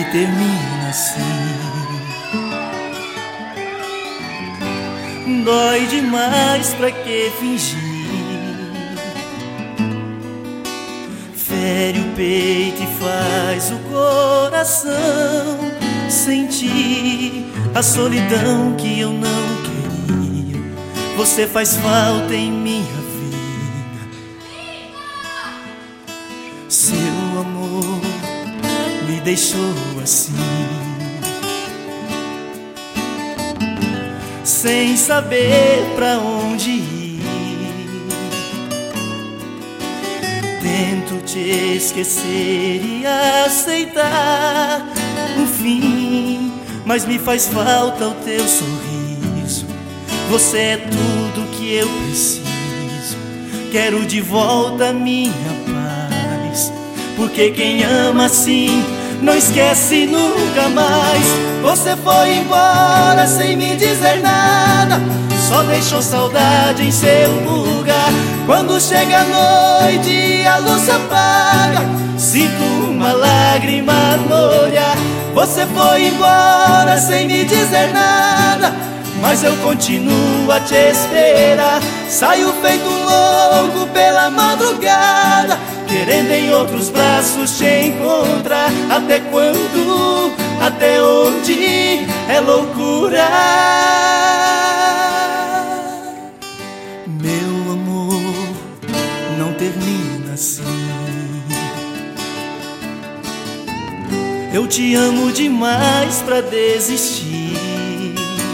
termina assim. Dói demais, pra que fingir? Fere o peito e faz o coração sentir a solidão que eu não queria. Você faz falta em minha vida. Seu amor me deixou assim, sem saber pra onde ir. Tento te esquecer e aceitar o fim, mas me faz falta o teu sorriso. Você é tudo que eu preciso. Quero de volta minha paz, porque quem ama assim não esquece nunca mais. Você foi embora sem me dizer nada, só deixou saudade em seu lugar. Quando chega a noite e a luz se apaga, sinto uma lágrima no olhar. Você foi embora sem me dizer nada, mas eu continuo a te esperar. Saio feito um louco pela madrugada, querendo em outros braços te encontrar. Até quando, até onde é loucura? Meu amor não termina assim. Eu te amo demais pra desistir.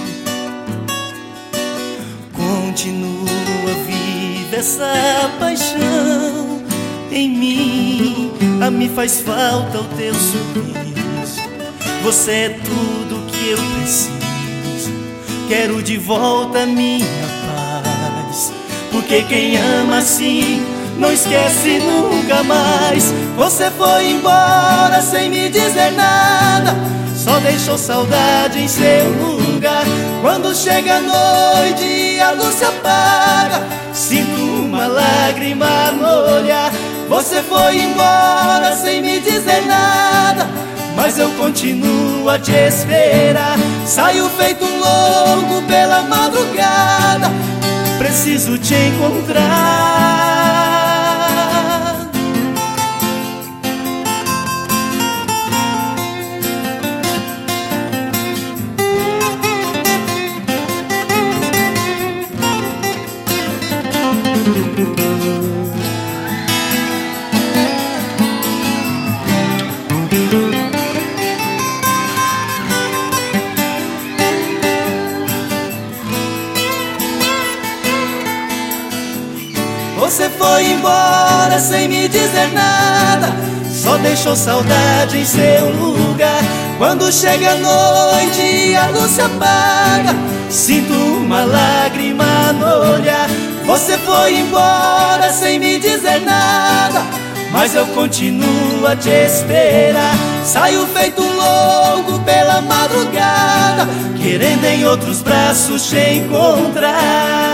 Continua viva essa paixão em mim. A mim faz falta o teu sorriso. Você é tudo que eu preciso. Quero de volta minha paz, porque quem ama assim não esquece nunca mais. Você foi embora sem me dizer nada, só deixou saudade em seu lugar. Quando chega a noite e a luz se apaga, sinto uma lágrima no olhar. Você foi embora sem me dizer nada, mas eu continuo a te esperar. Saio feito um louco pela madrugada, preciso te encontrar. Você foi embora sem me dizer nada, só deixou saudade em seu lugar. Quando chega a noite e a luz se apaga, sinto uma lágrima no olhar. Você foi embora sem me dizer nada, mas eu continuo a te esperar. Saio feito um louco pela madrugada, querendo em outros braços te encontrar.